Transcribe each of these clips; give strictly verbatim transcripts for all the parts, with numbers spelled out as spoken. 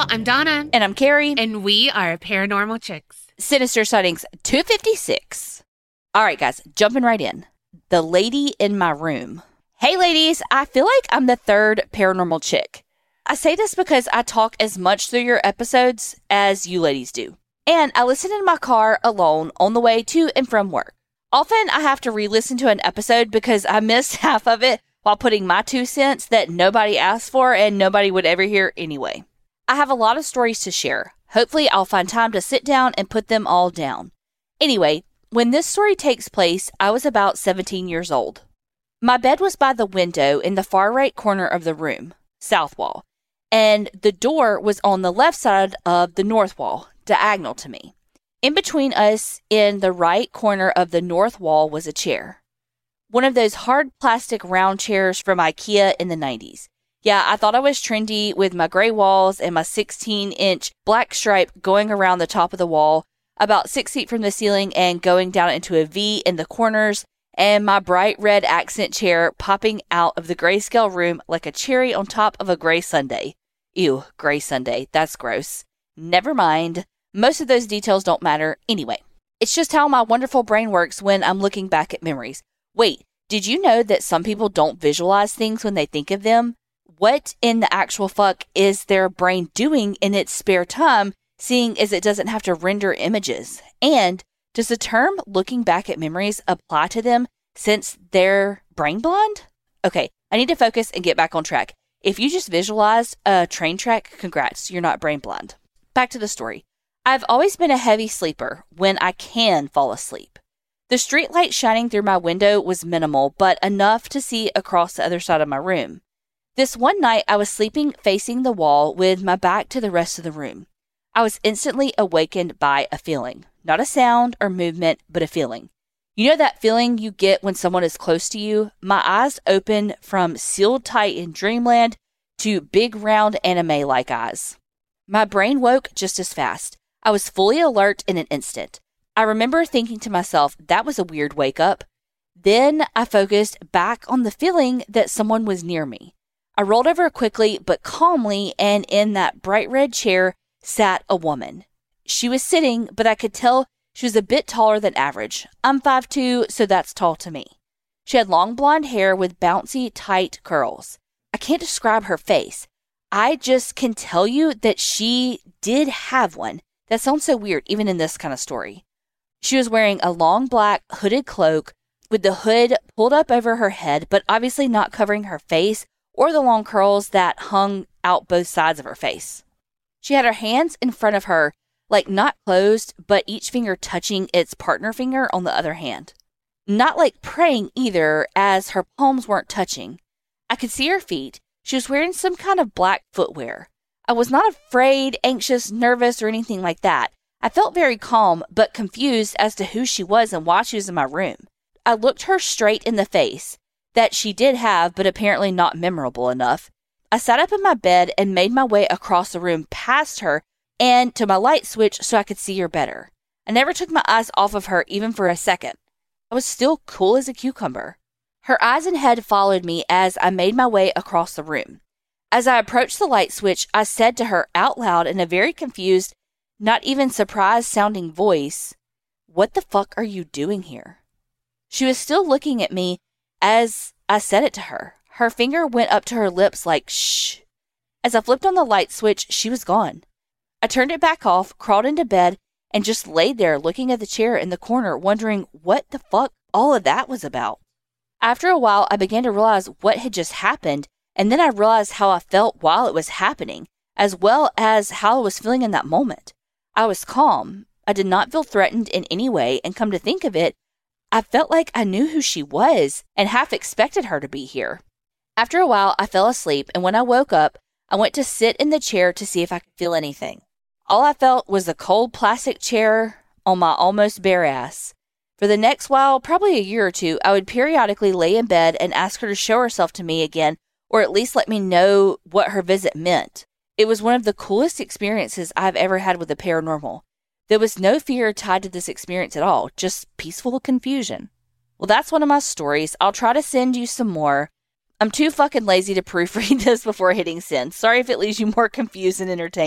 I'm Donna. And I'm Carrie. And we are Paranormal Chicks. Sinister Sightings two fifty-six. All right, guys, jumping right in. The lady in my room. Hey, ladies, I feel like I'm the third paranormal chick. I say this because I talk as much through your episodes as you ladies do. And I listen in my car alone on the way to and from work. Often I have to re-listen to an episode because I missed half of it while putting my two cents that nobody asked for and nobody would ever hear anyway. I have a lot of stories to share. Hopefully I'll find time to sit down and put them all down. Anyway, when this story takes place, I was about seventeen years old. My bed was by the window in the far right corner of the room, south wall, and the door was on the left side of the north wall, diagonal to me. In between us, in the right corner of the north wall, was a chair. One of those hard plastic round chairs from IKEA in the nineties. Yeah, I thought I was trendy with my gray walls and my sixteen-inch black stripe going around the top of the wall, about six feet from the ceiling and going down into a V in the corners, and my bright red accent chair popping out of the grayscale room like a cherry on top of a gray sundae. Ew, gray sundae. That's gross. Never mind. Most of those details don't matter anyway. It's just how my wonderful brain works when I'm looking back at memories. Wait, did you know that some people don't visualize things when they think of them? What in the actual fuck is their brain doing in its spare time, seeing as it doesn't have to render images? And does the term looking back at memories apply to them since they're brain blind? Okay, I need to focus and get back on track. If you just visualized a train track, congrats, you're not brain blind. Back to the story. I've always been a heavy sleeper when I can fall asleep. The street light shining through my window was minimal, but enough to see across the other side of my room. This one night, I was sleeping facing the wall with my back to the rest of the room. I was instantly awakened by a feeling. Not a sound or movement, but a feeling. You know that feeling you get when someone is close to you? My eyes opened from sealed tight in dreamland to big round anime-like eyes. My brain woke just as fast. I was fully alert in an instant. I remember thinking to myself, that was a weird wake-up. Then I focused back on the feeling that someone was near me. I rolled over quickly but calmly, and in that bright red chair sat a woman. She was sitting, but I could tell she was a bit taller than average. I'm five foot two, so that's tall to me. She had long blonde hair with bouncy, tight curls. I can't describe her face. I just can tell you that she did have one. That sounds so weird, even in this kind of story. She was wearing a long black hooded cloak with the hood pulled up over her head, but obviously not covering her face or the long curls that hung out both sides of her face. She had her hands in front of her, like not closed, but each finger touching its partner finger on the other hand. Not like praying either, as her palms weren't touching. I could see her feet. She was wearing some kind of black footwear. I was not afraid, anxious, nervous, or anything like that. I felt very calm, but confused as to who she was and why she was in my room. I looked her straight in the face, that she did have, but apparently not memorable enough. I sat up in my bed and made my way across the room past her and to my light switch so I could see her better. I never took my eyes off of her even for a second. I was still cool as a cucumber. Her eyes and head followed me as I made my way across the room. As I approached the light switch, I said to her out loud in a very confused, not even surprised-sounding voice, "What the fuck are you doing here?" She was still looking at me as I said it to her. Her finger went up to her lips like, shh. As I flipped on the light switch, she was gone. I turned it back off, crawled into bed, and just laid there looking at the chair in the corner, wondering what the fuck all of that was about. After a while, I began to realize what had just happened, and then I realized how I felt while it was happening, as well as how I was feeling in that moment. I was calm. I did not feel threatened in any way, and come to think of it, I felt like I knew who she was and half expected her to be here. After a while, I fell asleep, and when I woke up, I went to sit in the chair to see if I could feel anything. All I felt was the cold plastic chair on my almost bare ass. For the next while, probably a year or two, I would periodically lay in bed and ask her to show herself to me again, or at least let me know what her visit meant. It was one of the coolest experiences I've ever had with the paranormal. There was no fear tied to this experience at all, just peaceful confusion. Well, that's one of my stories. I'll try to send you some more. I'm too fucking lazy to proofread this before hitting send. Sorry if it leaves you more confused and entertained.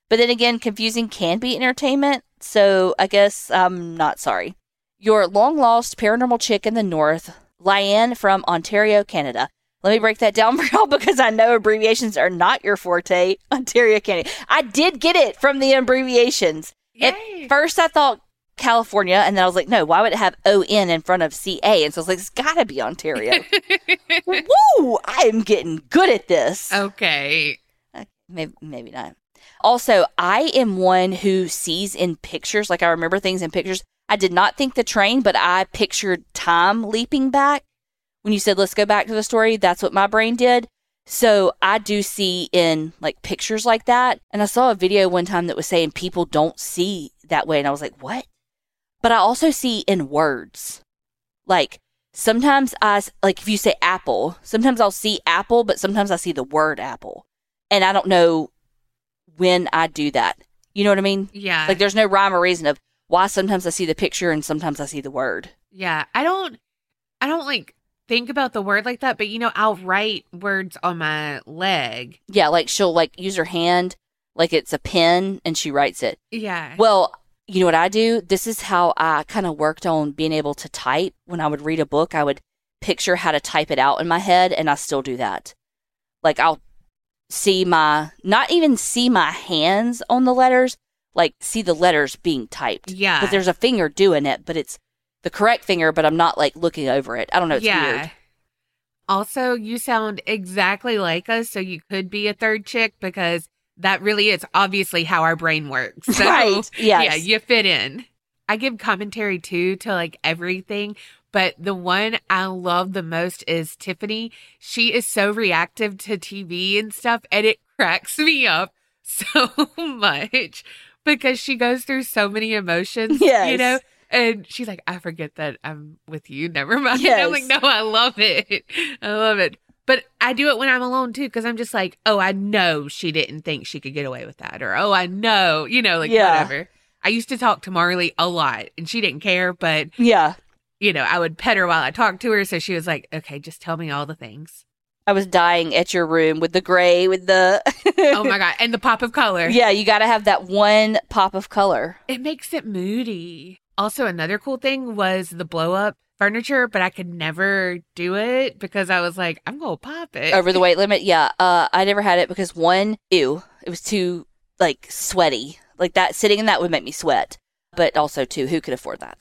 But then again, confusing can be entertainment, so I guess I'm not sorry. Your long-lost paranormal chick in the north, Lyanne from Ontario, Canada. Let me break that down for y'all because I know abbreviations are not your forte. Ontario, Canada. I did get it from the abbreviations. Yay. At first, I thought California, and then I was like, no, why would it have O N in front of C A? And so I was like, it's got to be Ontario. Woo! I am getting good at this. Okay. okay maybe, maybe not. Also, I am one who sees in pictures, like I remember things in pictures. I did not think the train, but I pictured time leaping back. When you said, let's go back to the story, that's what my brain did. So I do see in like pictures like that. And I saw a video one time that was saying people don't see that way. And I was like, what? But I also see in words. Like sometimes I, like if you say apple, sometimes I'll see apple, but sometimes I see the word apple. And I don't know when I do that. You know what I mean? Yeah. Like there's no rhyme or reason of why sometimes I see the picture and sometimes I see the word. Yeah. I don't, I don't like think about the word like that, but you know, I'll write words on my leg. Yeah. Like she'll like use her hand like it's a pen and she writes it. Yeah. Well, you know what I do? This is how I kind of worked on being able to type. When I would read a book, I would picture how to type it out in my head, and I still do that. Like I'll see my, not even see my hands on the letters, like see the letters being typed. Yeah. But there's a finger doing it, but it's the correct finger, but I'm not like looking over it. I don't know. It's yeah. weird. Also, you sound exactly like us, so you could be a third chick because that really is obviously how our brain works. So, right. Yes. Yeah, you fit in. I give commentary too to like everything, but the one I love the most is Tiffany. She is so reactive to T V and stuff, and it cracks me up so much because she goes through so many emotions, yes. you know? And she's like, I forget that I'm with you. Never mind. Yes. I'm like, no, I love it. I love it. But I do it when I'm alone, too, because I'm just like, oh, I know she didn't think she could get away with that. Or, oh, I know, you know, like yeah. whatever. I used to talk to Marley a lot, and she didn't care. But, yeah, you know, I would pet her while I talked to her. So she was like, okay, just tell me all the things. I was dying at your room with the gray, with the... oh, my God. And the pop of color. Yeah, you got to have that one pop of color. It makes it moody. Also, another cool thing was the blow-up furniture, but I could never do it because I was like, I'm going to pop it. Over the weight limit? Yeah. Uh, I never had it because one, ew, it was too, like, sweaty. Like, that, sitting in that would make me sweat. But also, too, who could afford that?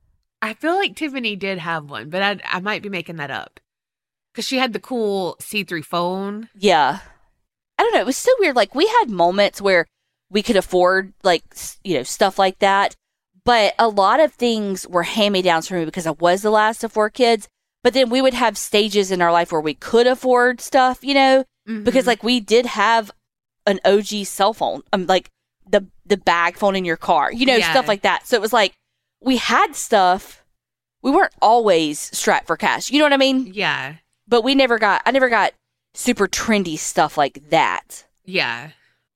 I feel like Tiffany did have one, but I, I might be making that up. Because she had the cool see-through phone. Yeah. I don't know. It was so weird. Like, we had moments where we could afford, like, you know, stuff like that. But a lot of things were hand-me-downs for me because I was the last of four kids. But then we would have stages in our life where we could afford stuff, you know? Mm-hmm. Because, like, we did have an O G cell phone. Um, like, the, the bag phone in your car. You know, yeah. Stuff like that. So it was like, we had stuff. We weren't always strapped for cash. You know what I mean? Yeah. But we never got, I never got super trendy stuff like that. Yeah.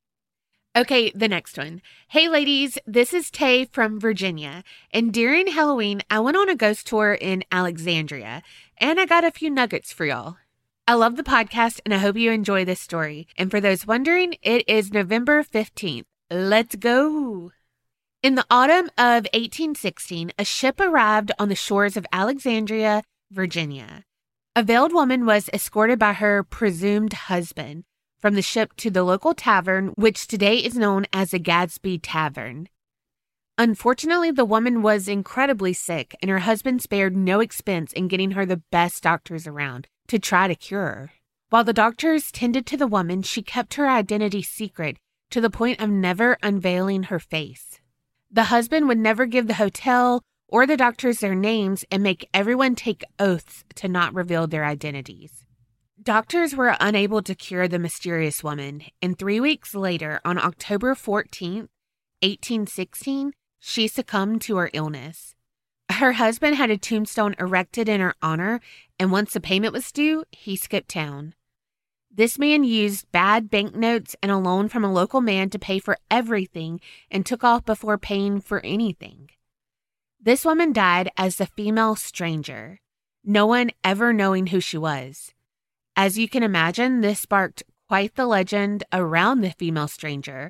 Okay, the next one. Hey, ladies, this is Tay from Virginia. And during Halloween, I went on a ghost tour in Alexandria, and I got a few nuggets for y'all. I love the podcast, and I hope you enjoy this story. And for those wondering, it is November fifteenth. Let's go. In the autumn of eighteen sixteen, a ship arrived on the shores of Alexandria, Virginia. A veiled woman was escorted by her presumed husband from the ship to the local tavern, which today is known as the Gadsby Tavern. Unfortunately, the woman was incredibly sick, and her husband spared no expense in getting her the best doctors around to try to cure her. While the doctors tended to the woman, she kept her identity secret to the point of never unveiling her face. The husband would never give the hotel or the doctors their names and make everyone take oaths to not reveal their identities. Doctors were unable to cure the mysterious woman, and three weeks later, on October fourteenth, eighteen sixteen, she succumbed to her illness. Her husband had a tombstone erected in her honor, and once the payment was due, he skipped town. This man used bad banknotes and a loan from a local man to pay for everything and took off before paying for anything. This woman died as the female stranger, no one ever knowing who she was. As you can imagine, this sparked quite the legend around the female stranger,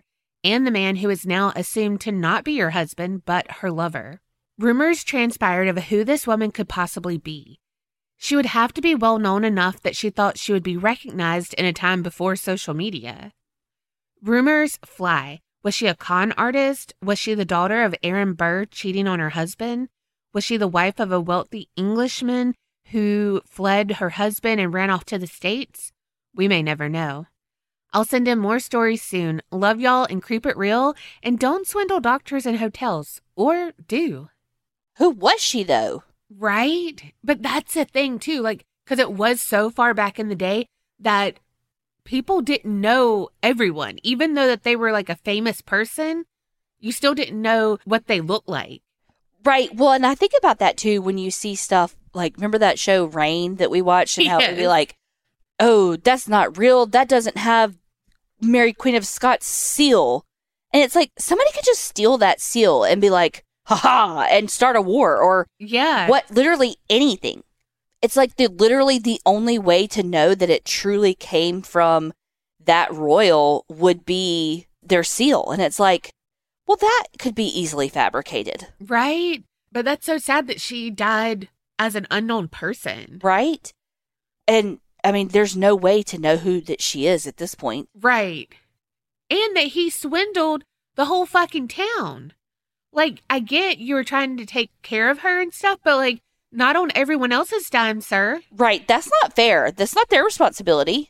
and the man who is now assumed to not be her husband, but her lover. Rumors transpired of who this woman could possibly be. She would have to be well known enough that she thought she would be recognized in a time before social media. Rumors fly. Was she a con artist? Was she the daughter of Aaron Burr cheating on her husband? Was she the wife of a wealthy Englishman who fled her husband and ran off to the States? We may never know. I'll send in more stories soon. Love y'all and keep it real. And don't swindle doctors and hotels. Or do. Who was she, though? Right? But that's the thing, too. Like, because it was so far back in the day that people didn't know everyone. Even though that they were like a famous person, you still didn't know what they looked like. Right. Well, and I think about that, too, when you see stuff like, remember that show Rain that we watched and how Yes. it would be like, oh, that's not real. That doesn't have Mary Queen of Scots seal. And it's like somebody could just steal that seal and be like, ha ha, and start a war or Yeah. what, literally anything. It's like the literally the only way to know that it truly came from that royal would be their seal. And it's like, well, that could be easily fabricated. Right? But that's so sad that she died as an unknown person. Right? And I mean, there's no way to know who that she is at this point. Right. And that he swindled the whole fucking town. Like, I get you were trying to take care of her and stuff, but like, not on everyone else's dime, sir. Right. That's not fair. That's not their responsibility.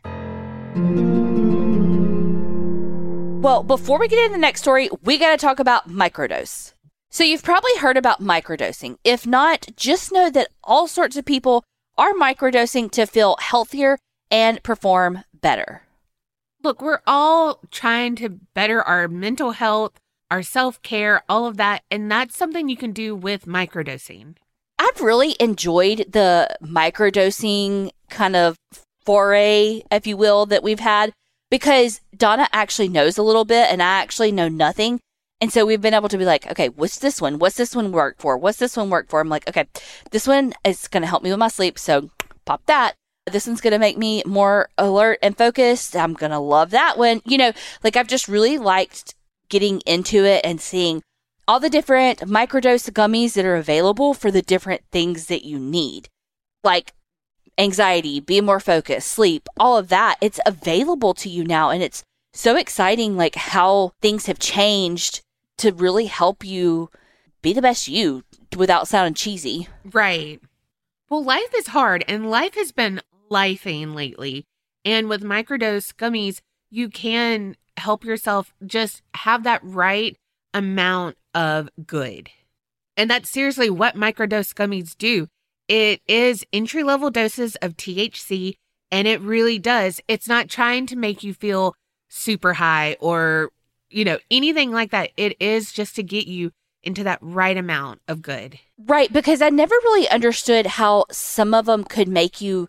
Well, before we get into the next story, we got to talk about microdose. So you've probably heard about microdosing. If not, just know that all sorts of people are microdosing to feel healthier and perform better. Look, we're all trying to better our mental health, our self-care, all of that, and that's something you can do with microdosing. I've really enjoyed the microdosing kind of foray, if you will, that we've had because Donna actually knows a little bit and I actually know nothing. And so we've been able to be like, okay, what's this one? What's this one work for? What's this one work for? I'm like, okay, this one is going to help me with my sleep. So pop that. This one's going to make me more alert and focused. I'm going to love that one. You know, like I've just really liked getting into it and seeing all the different microdose gummies that are available for the different things that you need. Like anxiety, be more focused, sleep, all of that. It's available to you now. And it's so exciting, like how things have changed to really help you be the best you without sounding cheesy. Right. Well, life is hard and life has been lifing lately. And with microdose gummies, you can help yourself just have that right amount of good. And that's seriously what microdose gummies do. It is entry-level doses of T H C, and it really does. It's not trying to make you feel super high or, you know, anything like that. It is just to get you into that right amount of good. Right, because I never really understood how some of them could make you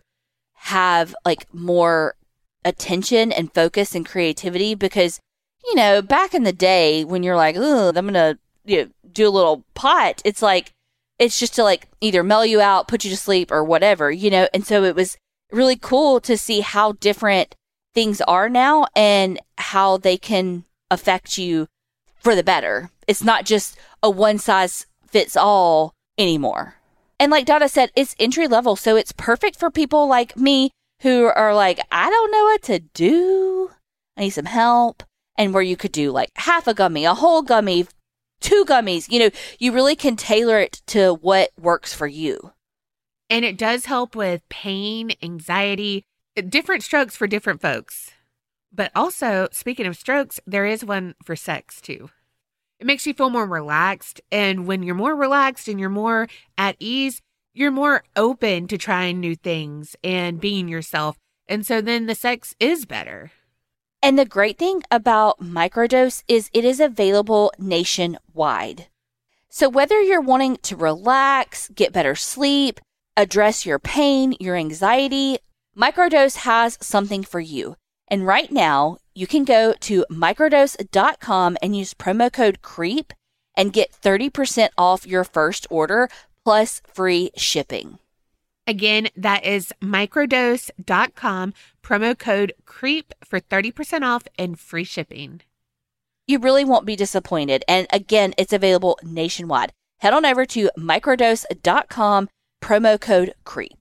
have like more attention and focus and creativity because, you know, back in the day when you're like, oh, I'm going to you know, do a little pot, it's like, it's just to like either mellow you out, put you to sleep or whatever, you know? And so it was really cool to see how different things are now and how they can affect you for the better. It's not just a one size fits all anymore. And like Donna said, it's entry level. So it's perfect for people like me who are like, I don't know what to do. I need some help. And where you could do like half a gummy, a whole gummy, two gummies, you know, you really can tailor it to what works for you. And it does help with pain, anxiety, different strokes for different folks. But also, speaking of strokes, there is one for sex too. It makes you feel more relaxed. And when you're more relaxed and you're more at ease, you're more open to trying new things and being yourself. And so then the sex is better. And the great thing about microdose is it is available nationwide. So whether you're wanting to relax, get better sleep, address your pain, your anxiety, microdose has something for you. And right now, you can go to microdose dot com and use promo code CREEP and get thirty percent off your first order plus free shipping. Again, that is microdose dot com, promo code CREEP for thirty percent off and free shipping. You really won't be disappointed. And again, it's available nationwide. Head on over to microdose dot com, promo code CREEP.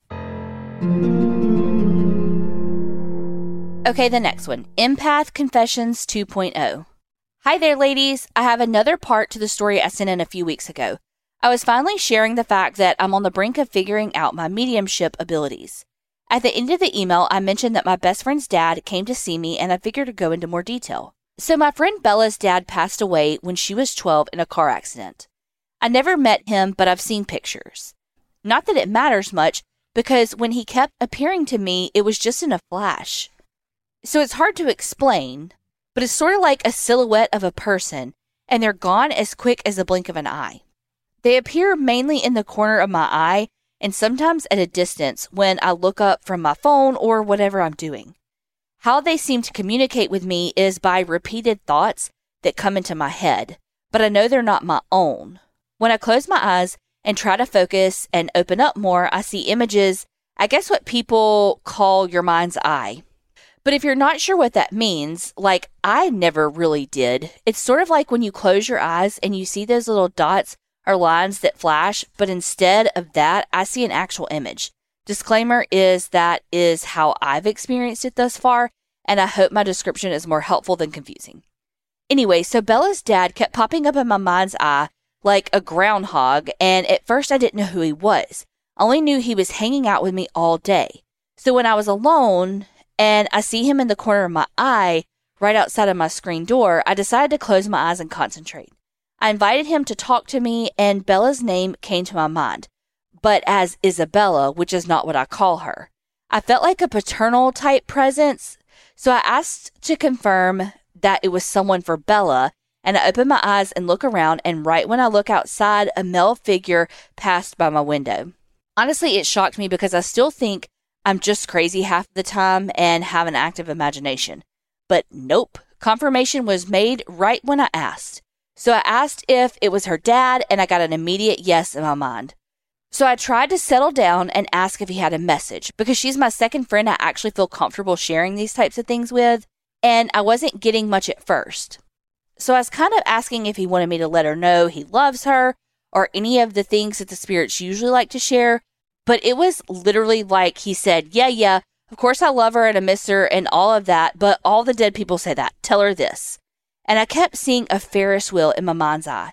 Okay, the next one, Empath Confessions two point oh. Hi there, ladies. I have another part to the story I sent in a few weeks ago. I was finally sharing the fact that I'm on the brink of figuring out my mediumship abilities. At the end of the email, I mentioned that my best friend's dad came to see me, and I figured to go into more detail. So my friend Bella's dad passed away when she was twelve in a car accident. I never met him, but I've seen pictures. Not that it matters much, because when he kept appearing to me, it was just in a flash. So it's hard to explain, but it's sort of like a silhouette of a person, and they're gone as quick as a blink of an eye. They appear mainly in the corner of my eye, and sometimes at a distance when I look up from my phone or whatever I'm doing. How they seem to communicate with me is by repeated thoughts that come into my head, but I know they're not my own. When I close my eyes and try to focus and open up more, I see images, I guess what people call your mind's eye. But if you're not sure what that means, like I never really did, it's sort of like when you close your eyes and you see those little dots or lines that flash, but instead of that, I see an actual image. Disclaimer is that is how I've experienced it thus far, and I hope my description is more helpful than confusing. Anyway, so Bella's dad kept popping up in my mind's eye like a groundhog, and at first I didn't know who he was. I only knew he was hanging out with me all day. So when I was alone and I see him in the corner of my eye, right outside of my screen door, I decided to close my eyes and concentrate. I invited him to talk to me, and Bella's name came to my mind, but as Isabella, which is not what I call her. I felt like a paternal type presence, so I asked to confirm that it was someone for Bella, and I opened my eyes and look around, and right when I look outside, a male figure passed by my window. Honestly, it shocked me because I still think I'm just crazy half the time and have an active imagination. But nope, confirmation was made right when I asked. So I asked if it was her dad, and I got an immediate yes in my mind. So I tried to settle down and ask if he had a message, because she's my second friend I actually feel comfortable sharing these types of things with, and I wasn't getting much at first. So I was kind of asking if he wanted me to let her know he loves her, or any of the things that the spirits usually like to share, but it was literally like he said, yeah, yeah, of course I love her and I miss her and all of that, but all the dead people say that. Tell her this. And I kept seeing a Ferris wheel in my mind's eye.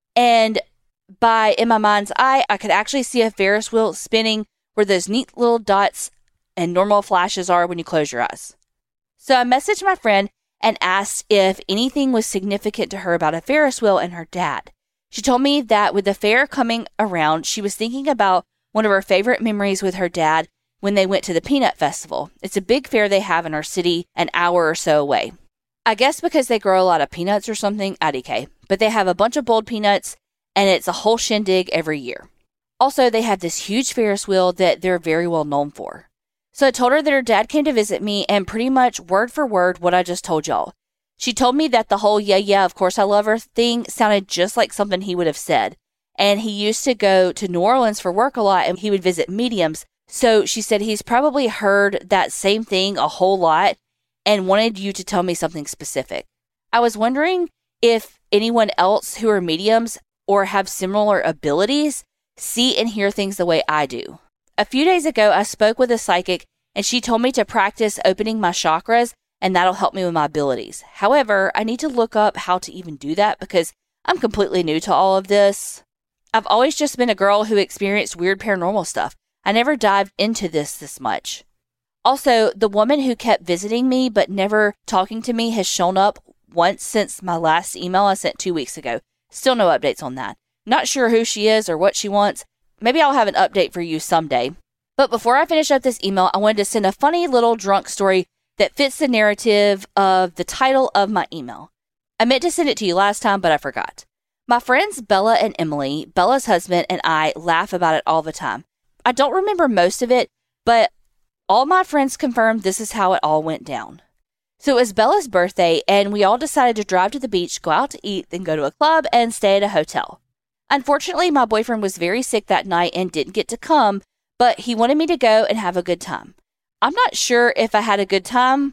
And by in my mind's eye, I could actually see a Ferris wheel spinning where those neat little dots and normal flashes are when you close your eyes. So I messaged my friend and asked if anything was significant to her about a Ferris wheel and her dad. She told me that with the fair coming around, she was thinking about one of her favorite memories with her dad when they went to the Peanut Festival. It's a big fair they have in our city, an hour or so away. I guess because they grow a lot of peanuts or something, I D K. But they have a bunch of boiled peanuts, and it's a whole shindig every year. Also, they have this huge Ferris wheel that they're very well known for. So I told her that her dad came to visit me, and pretty much word for word what I just told y'all. She told me that the whole yeah, yeah, of course I love her thing sounded just like something he would have said. And he used to go to New Orleans for work a lot, and he would visit mediums. So she said he's probably heard that same thing a whole lot, and wanted you to tell me something specific. I was wondering if anyone else who are mediums or have similar abilities see and hear things the way I do. A few days ago, I spoke with a psychic, and she told me to practice opening my chakras, and that'll help me with my abilities. However, I need to look up how to even do that because I'm completely new to all of this. I've always just been a girl who experienced weird paranormal stuff. I never dived into this this much. Also, the woman who kept visiting me but never talking to me has shown up once since my last email I sent two weeks ago. Still no updates on that. Not sure who she is or what she wants. Maybe I'll have an update for you someday. But before I finish up this email, I wanted to send a funny little drunk story that fits the narrative of the title of my email. I meant to send it to you last time, but I forgot. My friends Bella and Emily, Bella's husband, and I laugh about it all the time. I don't remember most of it, but all my friends confirmed this is how it all went down. So it was Bella's birthday, and we all decided to drive to the beach, go out to eat, then go to a club and stay at a hotel. Unfortunately, my boyfriend was very sick that night and didn't get to come, but he wanted me to go and have a good time. I'm not sure if I had a good time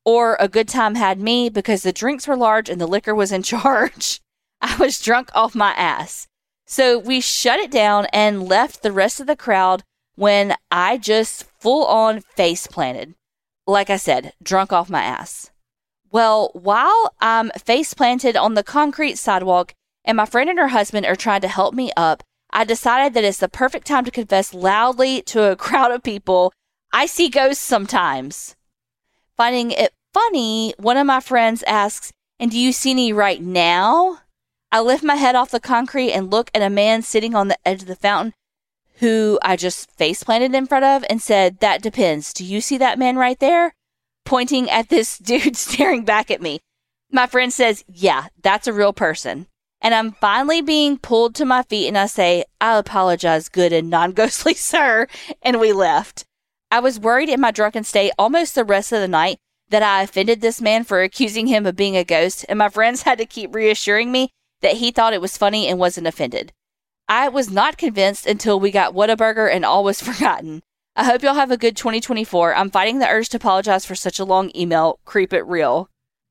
or a good time had me because the drinks were large and the liquor was in charge. I was drunk off my ass. So we shut it down and left the rest of the crowd when I just full on face planted. Like I said, drunk off my ass. Well, while I'm face planted on the concrete sidewalk and my friend and her husband are trying to help me up, I decided that it's the perfect time to confess loudly to a crowd of people, I see ghosts sometimes. Finding it funny, one of my friends asks, "And do you see any right now?" I lift my head off the concrete and look at a man sitting on the edge of the fountain who I just face planted in front of and said, "That depends. Do you see that man right there?" Pointing at this dude staring back at me. My friend says, "Yeah, that's a real person." And I'm finally being pulled to my feet and I say, "I apologize, good and non-ghostly sir." And we left. I was worried in my drunken state almost the rest of the night that I offended this man for accusing him of being a ghost. And my friends had to keep reassuring me that he thought it was funny and wasn't offended. I was not convinced until we got Whataburger and all was forgotten. I hope y'all have a good twenty twenty-four. I'm fighting the urge to apologize for such a long email. Creep it real.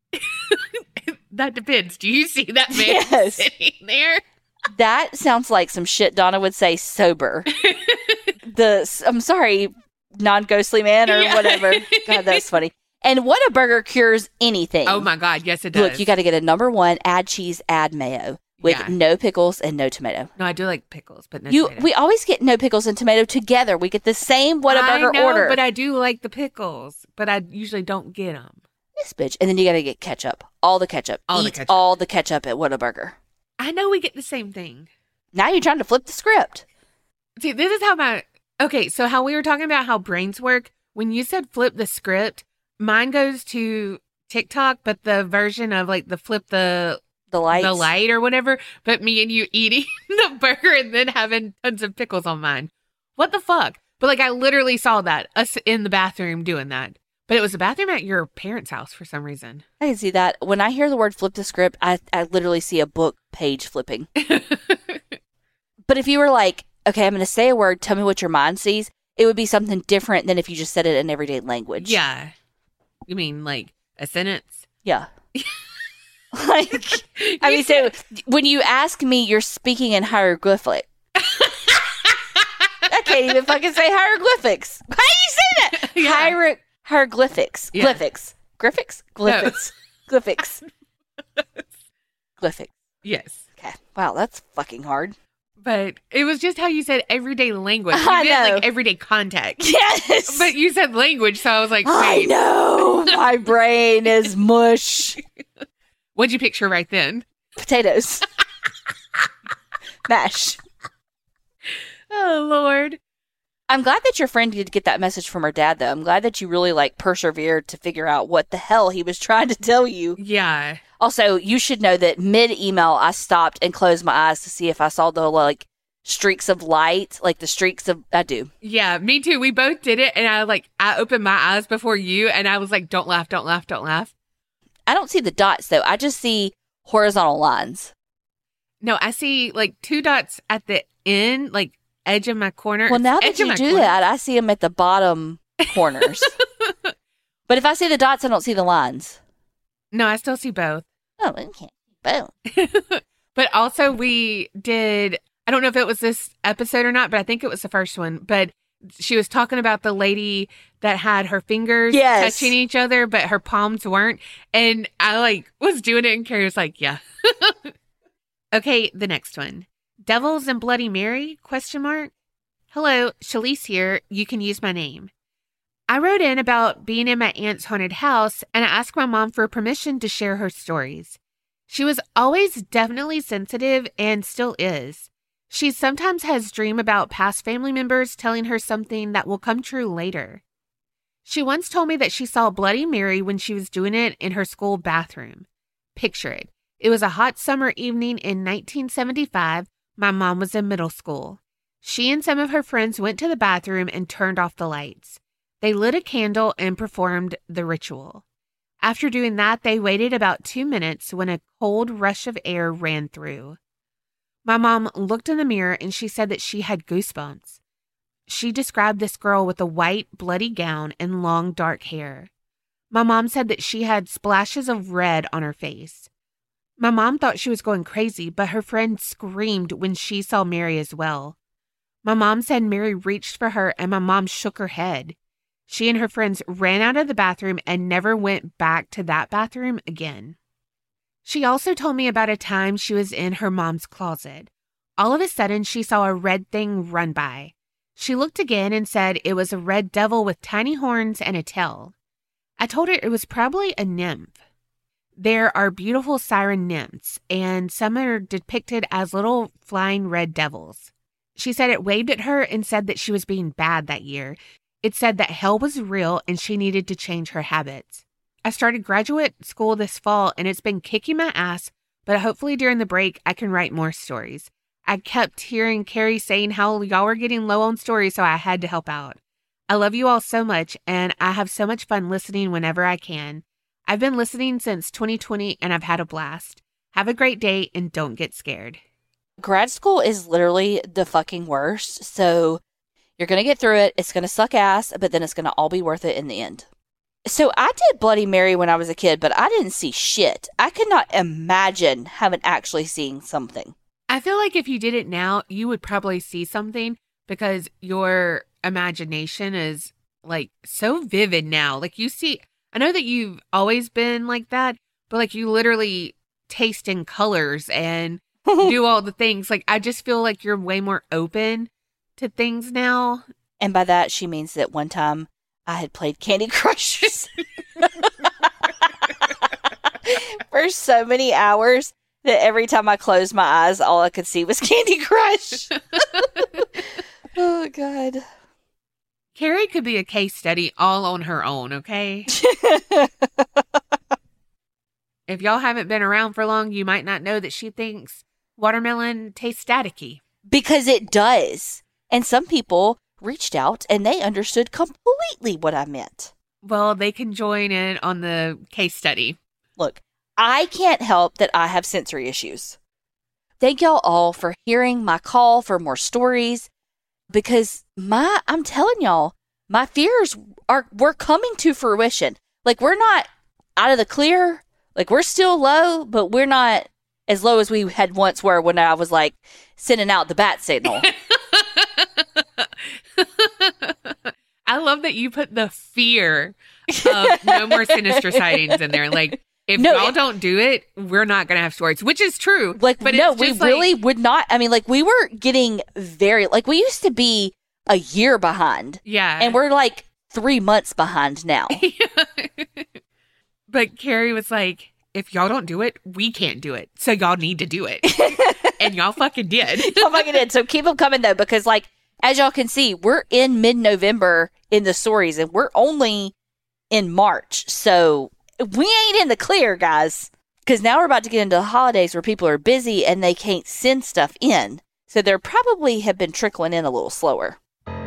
That depends. Do you see that man Yes. sitting there? That sounds like some shit Donna would say sober. the I'm sorry, non-ghostly man or Yeah. whatever. God, that's funny. And Whataburger cures anything. Oh my God, yes it does. Look, you got to get a number one, add cheese, add mayo with Yeah. no pickles and no tomato. No, I do like pickles, but no You, tomato. we always get no pickles and tomato together. We get the same Whataburger I know, order. but I do like the pickles, but I usually don't get them. This bitch. And then you got to get ketchup. All the ketchup. All the Eat ketchup. all the ketchup at Whataburger. I know we get the same thing. Now you're trying to flip the script. See, this is how my... Okay, so how we were talking about how brains work, when you said flip the script, mine goes to TikTok, but the version of like the flip the... The lights. the light or whatever, but me and you eating the burger and then having tons of pickles on mine. What the fuck? But like I literally saw that, us in the bathroom doing that. But it was the bathroom at your parents' house for some reason. I can see that. When I hear the word flip the script, I, I literally see a book page flipping. But if you were like, okay, I'm going to say a word, tell me what your mind sees, it would be something different than if you just said it in everyday language. Yeah. You mean like a sentence? Yeah. Like, I mean, so when you ask me, you're speaking in hieroglyphic. I can't even fucking say hieroglyphics. How do you say that? Yeah. Hier- hieroglyphics. Yeah. Glyphics. Graphics? Glyphics. Glyphics. Glyphics. Yes. Okay. Wow, that's fucking hard. But it was just how you said everyday language. You I meant know. like everyday context. Yes. But you said language, so I was like, I wait, know. My brain is mush. what'd you picture right then? Potatoes. Mash. Oh, Lord. I'm glad that your friend did get that message from her dad, though. I'm glad that you really, like, persevered to figure out what the hell he was trying to tell you. Yeah. Also, you should know that mid-email, I stopped and closed my eyes to see if I saw the, like, streaks of light, like the streaks of... I do. Yeah, me too. We both did it, and I, like, I opened my eyes before you, and I was like, don't laugh, don't laugh, don't laugh. I don't see the dots, though. I just see horizontal lines. No, I see, like, two dots at the end, like, edge of my corner. Well, now that Edge of you my do corner. that, I see them at the bottom corners. But if I see the dots, I don't see the lines. No, I still see both. Oh, okay. Boom. But also we did, I don't know if it was this episode or not, but I think it was the first one. But she was talking about the lady that had her fingers Yes. touching each other, but her palms weren't. And I like was doing it and Carrie was like, yeah. Okay, the next one. Devils and Bloody Mary? Question mark. Hello, Shalise here. You can use my name. I wrote in about being in my aunt's haunted house, and I asked my mom for permission to share her stories. She was always definitely sensitive and still is. She sometimes has dreams about past family members telling her something that will come true later. She once told me that she saw Bloody Mary when she was doing it in her school bathroom. Picture it. It was a hot summer evening in nineteen seventy-five. My mom was in middle school. She and some of her friends went to the bathroom and turned off the lights. They lit a candle and performed the ritual. After doing that, they waited about two minutes when a cold rush of air ran through. My mom looked in the mirror and she said that she had goosebumps. She described this girl with a white, bloody gown and long, dark hair. My mom said that she had splashes of red on her face. My mom thought she was going crazy, but her friend screamed when she saw Mary as well. My mom said Mary reached for her and my mom shook her head. She and her friends ran out of the bathroom and never went back to that bathroom again. She also told me about a time she was in her mom's closet. All of a sudden, she saw a red thing run by. She looked again and said it was a red devil with tiny horns and a tail. I told her it was probably a nymph. There are beautiful siren nymphs, and some are depicted as little flying red devils. She said it waved at her and said that she was being bad that year. It said that hell was real and she needed to change her habits. I started graduate school this fall and it's been kicking my ass, but hopefully during the break I can write more stories. I kept hearing Carrie saying how y'all were getting low on stories, so I had to help out. I love you all so much, and I have so much fun listening whenever I can. I've been listening since twenty twenty, and I've had a blast. Have a great day, and don't get scared. Grad school is literally the fucking worst, so you're going to get through it. It's going to suck ass, but then it's going to all be worth it in the end. So I did Bloody Mary when I was a kid, but I didn't see shit. I could not imagine having actually seen something. I feel like if you did it now, you would probably see something because your imagination is like so vivid now. Like you see, I know that you've always been like that, but like you literally taste in colors and do all the things. Like I just feel like you're way more open to things now. And by that, she means that one time I had played Candy Crush for so many hours that every time I closed my eyes, all I could see was Candy Crush. Oh, God. Carrie could be a case study all on her own, okay? If y'all haven't been around for long, you might not know that she thinks watermelon tastes staticky. Because it does. And some people reached out and they understood completely what I meant. Well, they can join in on the case study. Look, I can't help that I have sensory issues. Thank y'all all for hearing my call for more stories. Because my, I'm telling y'all, my fears are, we're coming to fruition. Like, we're not out of the clear. Like, we're still low, but we're not as low as we had once were when I was, like, sending out the bat signal. I love that you put the fear of no more sinister sightings in there. Like, if no, y'all it, don't do it, we're not going to have stories, which is true. Like, but no, it's we just really like, would not. I mean, like, we were getting very, like, we used to be a year behind. Yeah. And we're like three months behind now. But Carrie was like, if y'all don't do it, we can't do it. So y'all need to do it. And y'all fucking did. Y'all fucking did. So keep them coming, though, because, like, as y'all can see, we're in mid-November in the stories, and we're only in March. So we ain't in the clear, guys. Because now we're about to get into the holidays where people are busy and they can't send stuff in. So they probably have been trickling in a little slower.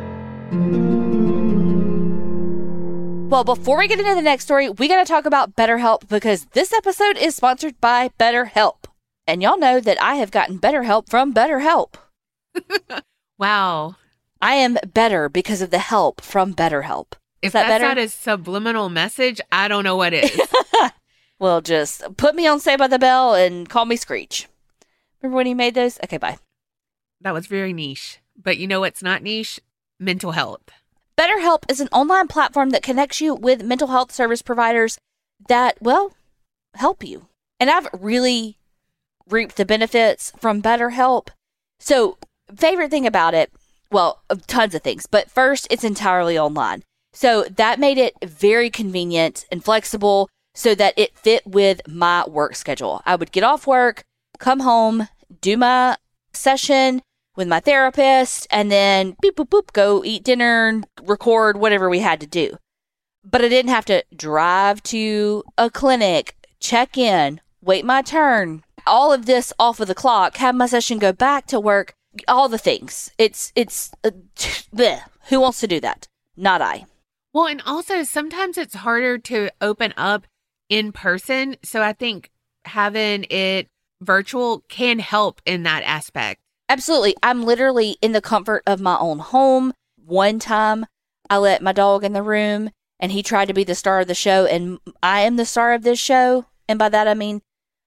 Well, before we get into the next story, we got to talk about BetterHelp because this episode is sponsored by BetterHelp. And y'all know that I have gotten BetterHelp from BetterHelp. Wow. I am better because of the help from BetterHelp. Is if that that's better? not a subliminal message, I don't know what is. Well, just put me on Saved by the Bell and call me Screech. Remember when he made those? Okay, bye. That was very niche. But you know what's not niche? Mental health. BetterHelp is an online platform that connects you with mental health service providers that, well, help you. And I've really reaped the benefits from BetterHelp. So, favorite thing about it, well, tons of things. But first, it's entirely online. So that made it very convenient and flexible so that it fit with my work schedule. I would get off work, come home, do my session with my therapist, and then beep, boop, boop, go eat dinner, record, whatever we had to do. But I didn't have to drive to a clinic, check in, wait my turn, all of this off of the clock, have my session go back to work, all the things. It's, it's, uh, bleh. Who wants to do that? Not I. Well, and also sometimes it's harder to open up in person. So I think having it virtual can help in that aspect. Absolutely. I'm literally in the comfort of my own home. One time I let my dog in the room and he tried to be the star of the show, and I am the star of this show. And by that, I mean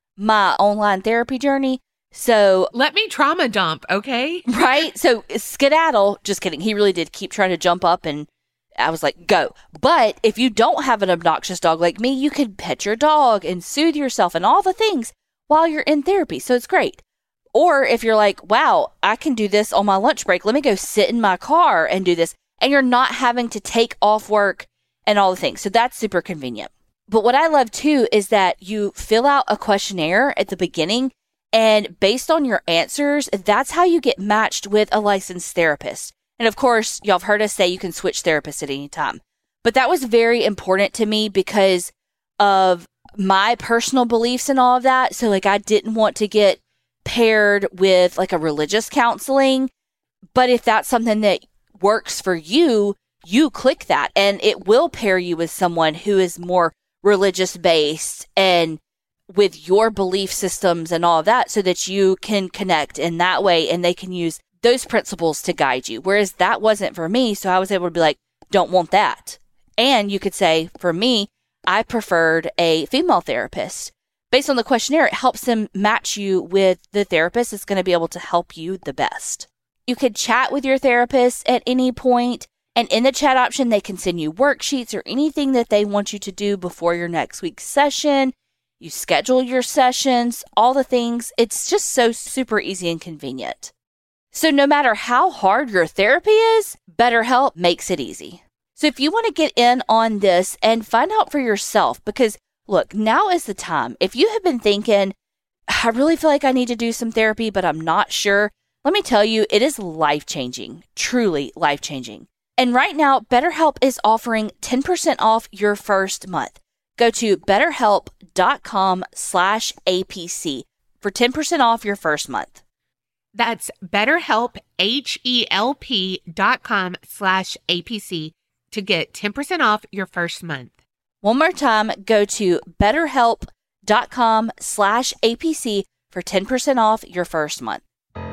my online therapy journey. So let me trauma dump, okay? Right? So skedaddle, just kidding. He really did keep trying to jump up, and I was like, go. But if you don't have an obnoxious dog like me, you can pet your dog and soothe yourself and all the things while you're in therapy. So it's great. Or if you're like, wow, I can do this on my lunch break. Let me go sit in my car and do this. And you're not having to take off work and all the things. So that's super convenient. But what I love too is that you fill out a questionnaire at the beginning, and based on your answers, that's how you get matched with a licensed therapist. And of course, y'all have heard us say you can switch therapists at any time. But that was very important to me because of my personal beliefs and all of that. So like I didn't want to get paired with like a religious counseling. But if that's something that works for you, you click that and it will pair you with someone who is more religious based and with your belief systems and all of that, so that you can connect in that way and they can use those principles to guide you. Whereas that wasn't for me. So I was able to be like, don't want that. And you could say, for me, I preferred a female therapist. Based on the questionnaire, it helps them match you with the therapist that's going to be able to help you the best. You could chat with your therapist at any point, and in the chat option, they can send you worksheets or anything that they want you to do before your next week's session. You schedule your sessions, all the things. It's just so super easy and convenient. So no matter how hard your therapy is, BetterHelp makes it easy. So if you want to get in on this and find out for yourself, because look, now is the time. If you have been thinking, I really feel like I need to do some therapy, but I'm not sure. Let me tell you, it is life-changing, truly life-changing. And right now, BetterHelp is offering ten percent off your first month. Go to betterhelp.com slash APC for ten percent off your first month. That's BetterHelp, H-E-L-P dot com slash APC to get ten percent off your first month. One more time, go to betterhelp.com slash APC for ten percent off your first month.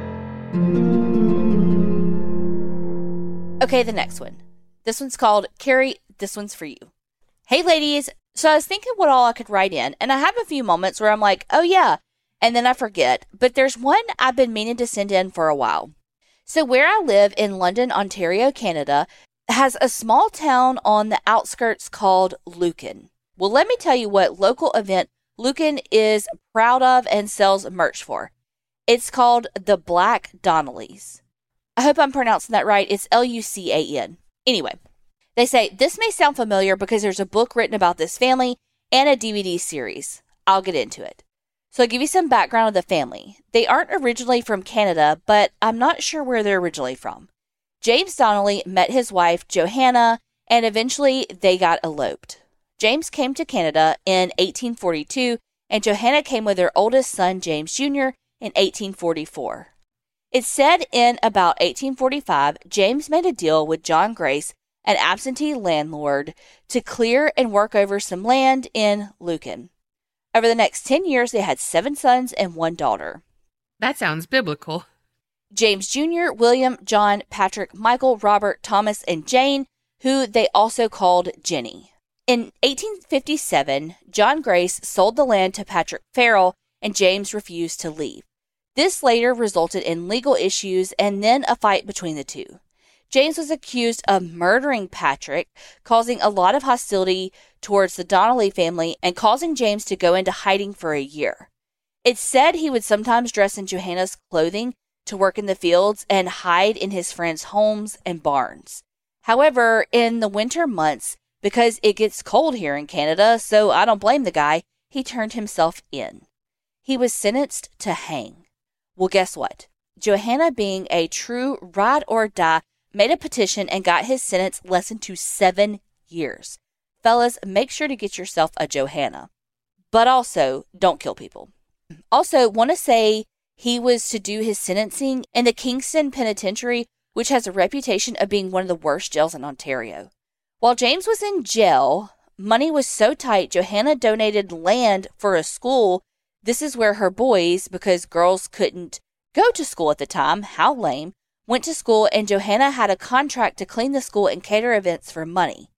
Okay, the next one. This one's called, Carrie, this one's for you. Hey, ladies. So I was thinking what all I could write in, and I have a few moments where I'm like, oh, yeah, and then I forget. But there's one I've been meaning to send in for a while. So where I live in London, Ontario, Canada, has a small town on the outskirts called Lucan. Well, let me tell you what local event Lucan is proud of and sells merch for. It's called the Black Donnellys. I hope I'm pronouncing that right. It's L U C A N. Anyway, they say, this may sound familiar because there's a book written about this family and a D V D series. I'll get into it. So I'll give you some background of the family. They aren't originally from Canada, but I'm not sure where they're originally from. James Donnelly met his wife, Johanna, and eventually they got eloped. James came to Canada in eighteen forty-two, and Johanna came with their oldest son, James Junior, in eighteen forty-four. It's said in about eighteen forty-five, James made a deal with John Grace, an absentee landlord, to clear and work over some land in Lucan. Over the next ten years, they had seven sons and one daughter. That sounds biblical. James Junior, William, John, Patrick, Michael, Robert, Thomas, and Jane, who they also called Jenny. In eighteen fifty-seven, John Grace sold the land to Patrick Farrell, and James refused to leave. This later resulted in legal issues and then a fight between the two. James was accused of murdering Patrick, causing a lot of hostility towards the Donnelly family and causing James to go into hiding for a year. It's said he would sometimes dress in Johanna's clothing to work in the fields and hide in his friends' homes and barns. However, in the winter months, because it gets cold here in Canada, so I don't blame the guy, he turned himself in. He was sentenced to hang. Well, guess what? Johanna, being a true ride or die, made a petition and got his sentence lessened to seven years. Fellas, make sure to get yourself a Johanna. But also, don't kill people. Also, want to say he was to do his sentencing in the Kingston Penitentiary, which has a reputation of being one of the worst jails in Ontario. While James was in jail, money was so tight, Johanna donated land for a school. This is where her boys, because girls couldn't go to school at the time, how lame, went to school, and Johanna had a contract to clean the school and cater events for money.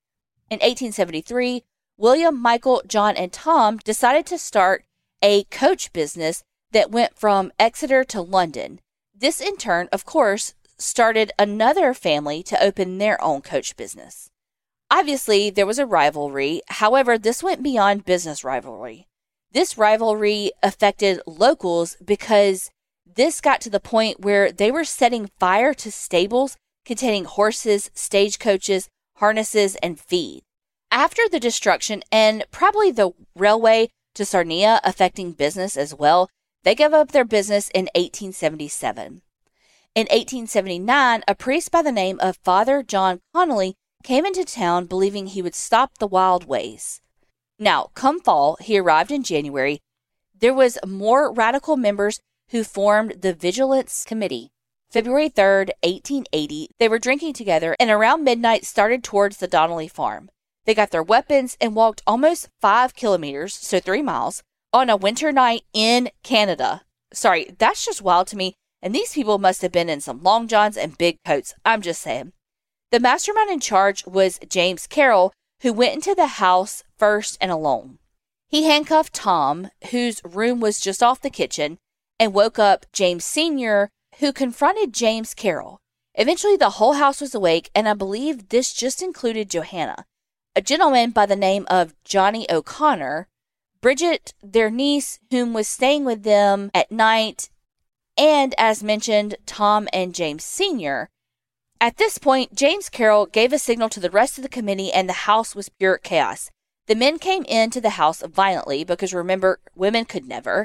In eighteen seventy-three, William, Michael, John, and Tom decided to start a coach business that went from Exeter to London. This, in turn, of course, started another family to open their own coach business. Obviously, there was a rivalry. However, this went beyond business rivalry. This rivalry affected locals because this got to the point where they were setting fire to stables containing horses, stagecoaches, harnesses, and feed. After the destruction and probably the railway to Sarnia affecting business as well, they gave up their business in eighteen seventy-seven. In eighteen seventy-nine, a priest by the name of Father John Connolly came into town believing he would stop the wild ways. Now, come fall, he arrived in January. There was more radical members who formed the Vigilance Committee. February third, eighteen eighty, they were drinking together and around midnight started towards the Donnelly farm. They got their weapons and walked almost five kilometers, so three miles, on a winter night in Canada. Sorry, that's just wild to me, and these people must have been in some long johns and big coats. I'm just saying. The mastermind in charge was James Carroll, who went into the house first and alone. He handcuffed Tom, whose room was just off the kitchen, and woke up James Senior, who confronted James Carroll. Eventually, the whole house was awake, and I believe this just included Johanna, a gentleman by the name of Johnny O'Connor, Bridget, their niece, whom was staying with them at night, and, as mentioned, Tom and James Senior At this point, James Carroll gave a signal to the rest of the committee, and the house was pure chaos. The men came into the house violently because, remember, women could never.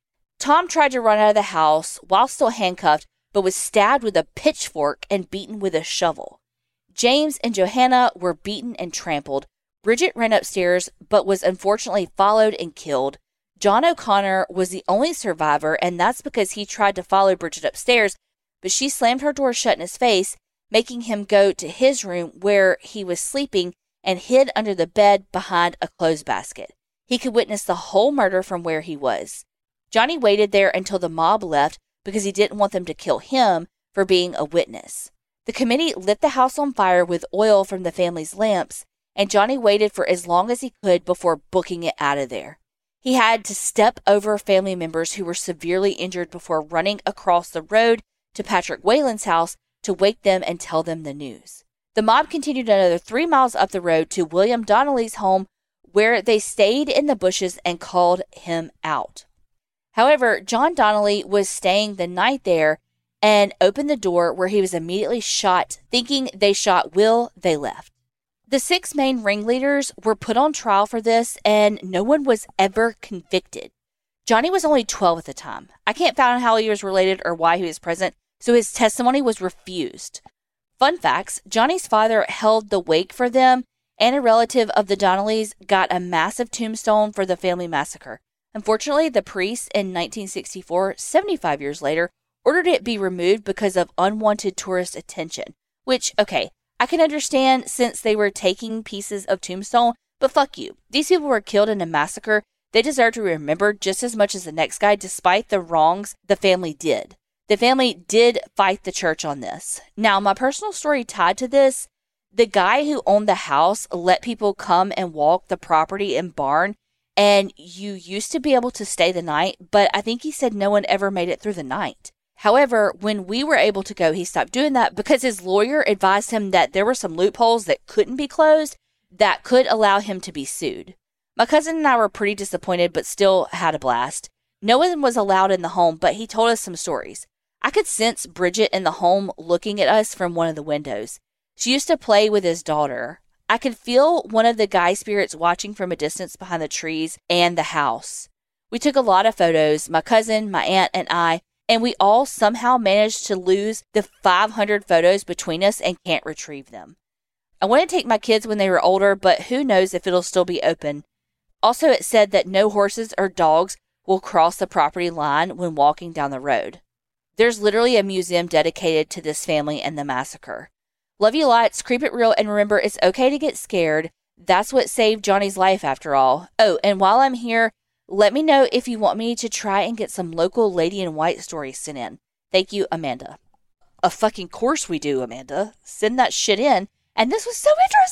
Tom tried to run out of the house while still handcuffed, but was stabbed with a pitchfork and beaten with a shovel. James and Johanna were beaten and trampled. Bridget ran upstairs, but was unfortunately followed and killed. John O'Connor was the only survivor, and that's because he tried to follow Bridget upstairs, but she slammed her door shut in his face, making him go to his room where he was sleeping and hid under the bed behind a clothes basket. He could witness the whole murder from where he was. Johnny waited there until the mob left because he didn't want them to kill him for being a witness. The committee lit the house on fire with oil from the family's lamps, and Johnny waited for as long as he could before booking it out of there. He had to step over family members who were severely injured before running across the road to Patrick Whalen's house to wake them and tell them the news. The mob continued another three miles up the road to William Donnelly's home, where they stayed in the bushes and called him out. However, John Donnelly was staying the night there and opened the door, where he was immediately shot. Thinking they shot Will, they left. The six main ringleaders were put on trial for this, and no one was ever convicted. Johnny was only twelve at the time. I can't find how he was related or why he was present, so his testimony was refused. Fun facts, Johnny's father held the wake for them, and a relative of the Donnellys got a massive tombstone for the family massacre. Unfortunately, the priest in nineteen sixty-four, seventy-five years later, ordered it be removed because of unwanted tourist attention. Which, okay, I can understand since they were taking pieces of tombstone, but fuck you. These people were killed in a massacre. They deserve to be remembered just as much as the next guy, despite the wrongs the family did. The family did fight the church on this. Now, my personal story tied to this, the guy who owned the house let people come and walk the property and barn, and you used to be able to stay the night, but I think he said no one ever made it through the night. However, when we were able to go, he stopped doing that because his lawyer advised him that there were some loopholes that couldn't be closed that could allow him to be sued. My cousin and I were pretty disappointed, but still had a blast. No one was allowed in the home, but he told us some stories. I could sense Bridget in the home looking at us from one of the windows. She used to play with his daughter. I could feel one of the guy spirits watching from a distance behind the trees and the house. We took a lot of photos, my cousin, my aunt, and I, and we all somehow managed to lose the five hundred photos between us and can't retrieve them. I want to take my kids when they were older, but who knows if it'll still be open. Also, it said that no horses or dogs will cross the property line when walking down the road. There's literally a museum dedicated to this family and the massacre. Love you lots, creep it real, and remember, it's okay to get scared. That's what saved Johnny's life after all. Oh, and while I'm here, let me know if you want me to try and get some local Lady in White stories sent in. Thank you, Amanda. A fucking course we do, Amanda. Send that shit in. And this was so interesting!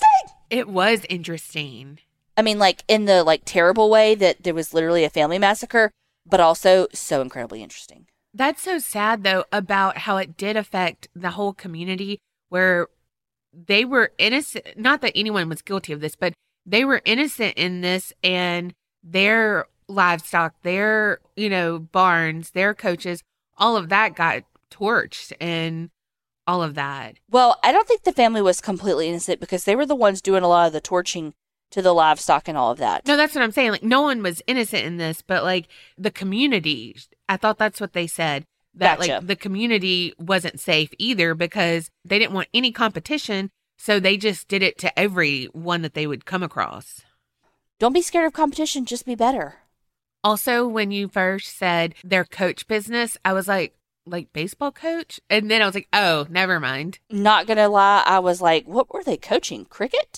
It was interesting. I mean, like, in the, like, terrible way that there was literally a family massacre, but also so incredibly interesting. That's so sad, though, about how it did affect the whole community where they were innocent. Not that anyone was guilty of this, but they were innocent in this, and their livestock, their, you know, barns, their coaches, all of that got torched and all of that. Well, I don't think the family was completely innocent because they were the ones doing a lot of the torching to the livestock and all of that. No, that's what I'm saying. Like, no one was innocent in this, but like the community, I thought that's what they said. That Gotcha. like the community wasn't safe either because they didn't want any competition. So they just did it to everyone that they would come across. Don't be scared of competition. Just be better. Also, when you first said their coach business, I was like, like baseball coach? And then I was like, oh, never mind. Not gonna lie, I was like, what were they coaching? Cricket?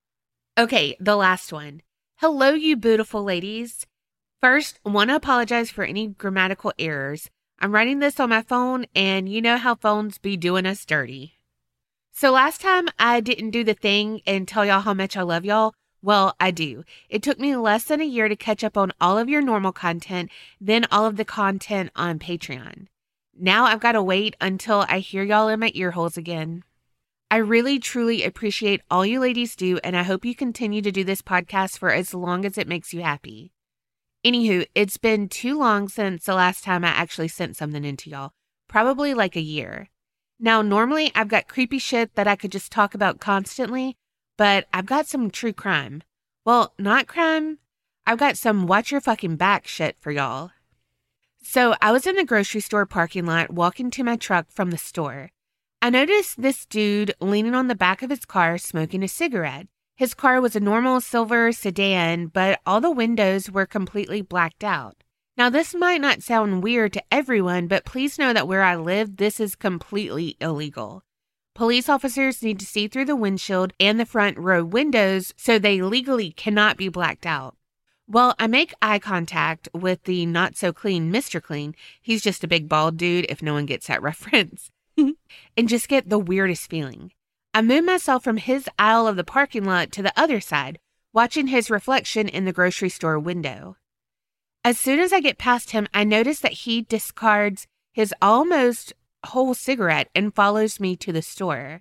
Okay, the last one. Hello, you beautiful ladies. First, want to apologize for any grammatical errors. I'm writing this on my phone, and you know how phones be doing us dirty. So last time I didn't do the thing and tell y'all how much I love y'all. Well, I do. It took me less than a year to catch up on all of your normal content, then all of the content on Patreon. Now I've got to wait until I hear y'all in my ear holes again. I really, truly appreciate all you ladies do, and I hope you continue to do this podcast for as long as it makes you happy. Anywho, it's been too long since the last time I actually sent something into y'all. Probably like a year. Now, normally I've got creepy shit that I could just talk about constantly, but I've got some true crime. Well, not crime. I've got some watch your fucking back shit for y'all. So I was in the grocery store parking lot walking to my truck from the store. I noticed this dude leaning on the back of his car smoking a cigarette. His car was a normal silver sedan, but all the windows were completely blacked out. Now, this might not sound weird to everyone, but please know that where I live, this is completely illegal. Police officers need to see through the windshield and the front row windows, so they legally cannot be blacked out. Well, I make eye contact with the not-so-clean Mister Clean. He's just a big bald dude, if no one gets that reference. And just get the weirdest feeling. I move myself from his aisle of the parking lot to the other side, watching his reflection in the grocery store window. As soon as I get past him, I notice that he discards his almost whole cigarette and follows me to the store.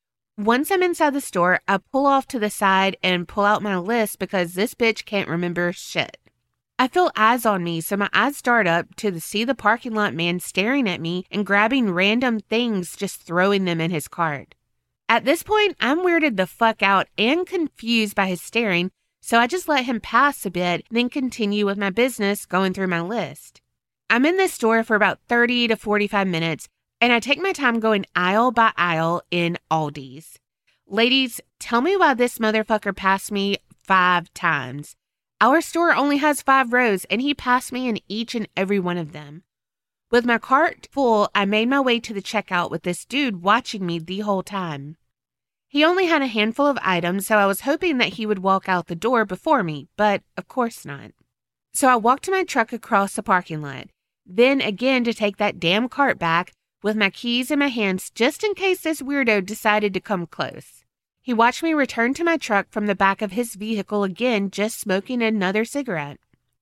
Once I'm inside the store, I pull off to the side and pull out my list because this bitch can't remember shit. I feel eyes on me, so my eyes start up to see the parking lot man staring at me and grabbing random things, just throwing them in his cart. At this point, I'm weirded the fuck out and confused by his staring, so I just let him pass a bit, then continue with my business going through my list. I'm in this store for about thirty to forty-five minutes, and I take my time going aisle by aisle in Aldi's. Ladies, tell me why this motherfucker passed me five times. Our store only has five rows, and he passed me in each and every one of them. With my cart full, I made my way to the checkout with this dude watching me the whole time. He only had a handful of items, so I was hoping that he would walk out the door before me, but of course not. So I walked to my truck across the parking lot, then again to take that damn cart back with my keys in my hands just in case this weirdo decided to come close. He watched me return to my truck from the back of his vehicle again, just smoking another cigarette.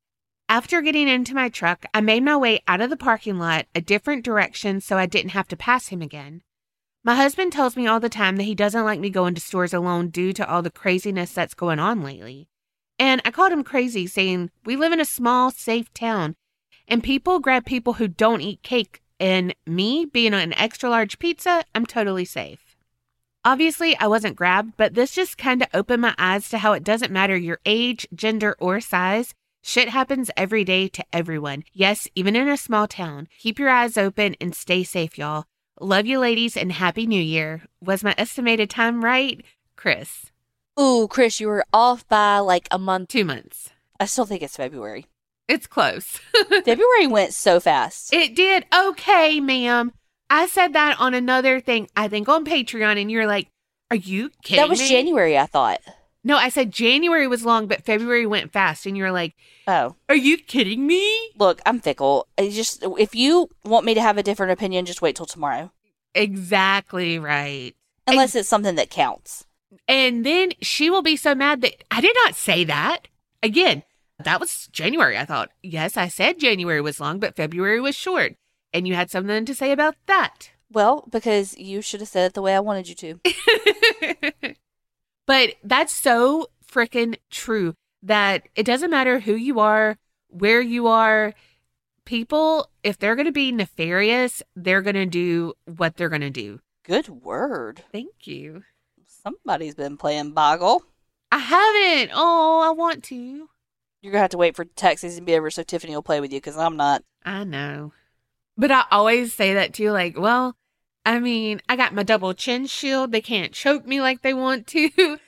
After getting into my truck, I made my way out of the parking lot a different direction so I didn't have to pass him again. My husband tells me all the time that he doesn't like me going to stores alone due to all the craziness that's going on lately. And I called him crazy, saying, we live in a small, safe town, and people grab people who don't eat cake, and me, being an extra large pizza, I'm totally safe. Obviously, I wasn't grabbed, but this just kind of opened my eyes to how it doesn't matter your age, gender, or size. Shit happens every day to everyone. Yes, even in a small town. Keep your eyes open and stay safe, y'all. Love you ladies and Happy New Year. Was my estimated time right? Chris. Ooh, Chris, you were off by like a month. Two months. I still think it's February. It's close. February went so fast. It did. Okay, ma'am. I said that on another thing, I think on Patreon, and you're like, are you kidding That was me? January, I thought. No, I said January was long, but February went fast, and you're like, oh, are you kidding me? Look, I'm fickle. I just if you want me to have a different opinion, just wait till tomorrow. Exactly right. Unless it's something that counts. And then she will be so mad that I did not say that. Again, that was January. I thought, yes, I said January was long, but February was short. And you had something to say about that. Well, because you should have said it the way I wanted you to. But that's so freaking true that it doesn't matter who you are, where you are. People, if they're going to be nefarious, they're going to do what they're going to do. Good word. Thank you. Somebody's been playing Boggle. I haven't. Oh, I want to. You're going to have to wait for tax season to be over so Tiffany will play with you because I'm not. I know. But I always say that too, like, well, I mean, I got my double chin shield. They can't choke me like they want to.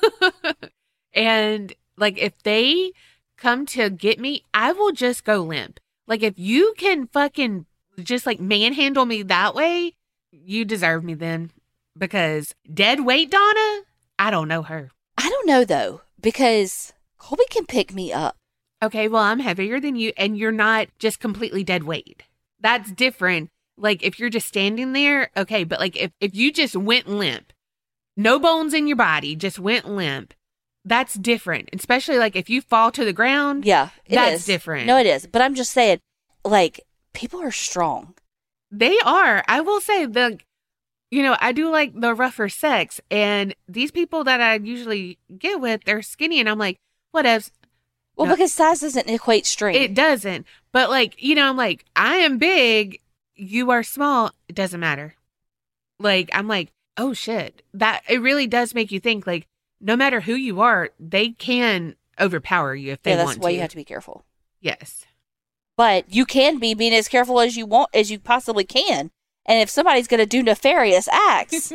And, like, if they come to get me, I will just go limp. Like, if you can fucking just, like, manhandle me that way, you deserve me then. Because dead weight Donna, I don't know her. I don't know, though, because Colby can pick me up. Okay, well, I'm heavier than you, and you're not just completely dead weight. That's different. Like, if you're just standing there, okay, but, like, if, if you just went limp, no bones in your body, just went limp, that's different. Especially, like, if you fall to the ground, yeah, it that's is. different. No, it is. But I'm just saying, like, people are strong. They are. I will say, the, you know, I do like the rougher sex, and these people that I usually get with, they're skinny, and I'm like, whatevs. Well, No. because size doesn't equate strength. It doesn't. But, like, you know, I'm like, I am big, you are small, it doesn't matter. Like, I'm like, oh, shit. That, it really does make you think, like, no matter who you are, they can overpower you if they yeah, that's want to. why you have to be careful. Yes. But you can be being as careful as you want, as you possibly can. And if somebody's going to do nefarious acts,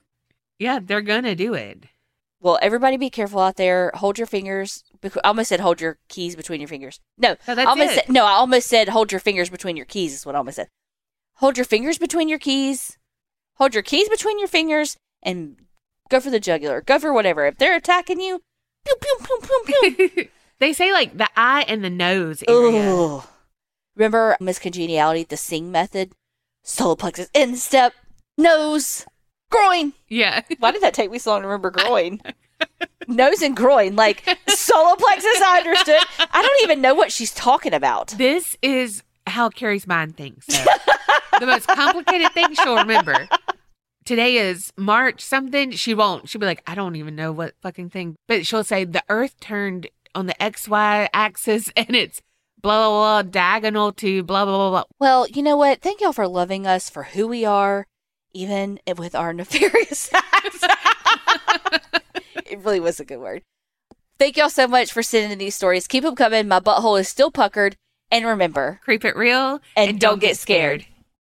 Yeah, they're going to do it. well, everybody be careful out there. Hold your fingers. bec- I almost said hold your keys between your fingers. No, No, I that's almost it. said, no, I almost said hold your fingers between your keys is what I almost said. Hold your fingers between your keys. Hold your keys between your fingers and go for the jugular. Go for whatever. If they're attacking you, pew, pew, pew, pew, pew. They say, like, the eye and the nose area. Ugh. Remember Miss Congeniality, the sing method? Solar plexus, instep, nose, groin. Yeah. Why did that take me so long to remember groin? Nose and groin, like solar plexus, I understood. I don't even know what she's talking about. This is how Carrie's mind thinks. So. The most complicated thing she'll remember. Today is March something. She won't. She'll be like, I don't even know what fucking thing. But she'll say the earth turned on the X Y axis and it's blah, blah, blah, diagonal to blah, blah, blah, blah. Well, you know what? Thank y'all for loving us for who we are, even with our nefarious acts. It really was a good word. Thank y'all so much for sending in these stories. Keep them coming. My butthole is still puckered. And remember, Creep it real and don't get scared.